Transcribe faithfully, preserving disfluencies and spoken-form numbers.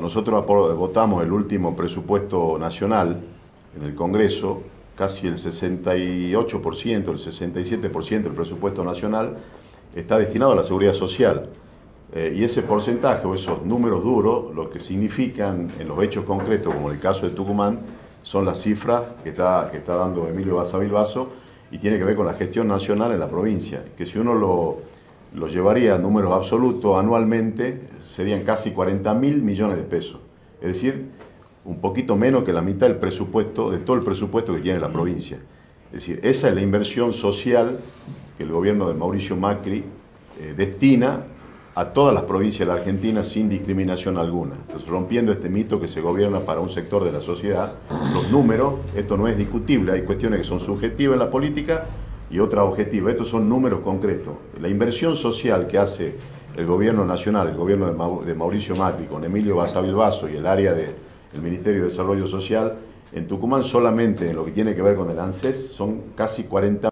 nosotros votamos el último presupuesto nacional en el Congreso, casi el sesenta y ocho por ciento, el sesenta y siete por ciento del presupuesto nacional está destinado a la seguridad social. Eh, y ese porcentaje o esos números duros, lo que significan en los hechos concretos, como en el caso de Tucumán, son las cifras que está, que está dando Emilio Basavilbaso Basso y tiene que ver con la gestión nacional en la provincia, que si uno lo, lo llevaría a números absolutos anualmente, serían casi cuarenta mil millones de pesos. Es decir, un poquito menos que la mitad del presupuesto, de todo el presupuesto que tiene la provincia. Es decir, esa es la inversión social que el gobierno de Mauricio Macri eh, destina a todas las provincias de la Argentina sin discriminación alguna. Entonces, rompiendo este mito que se gobierna para un sector de la sociedad, los números, esto no es discutible, hay cuestiones que son subjetivas en la política y otras objetivas, estos son números concretos. La inversión social que hace el gobierno nacional, el gobierno de Mauricio Macri, con Emilio Basavilbaso Basso y el área del Ministerio de Desarrollo Social, en Tucumán solamente en lo que tiene que ver con el ANSES son casi cuarenta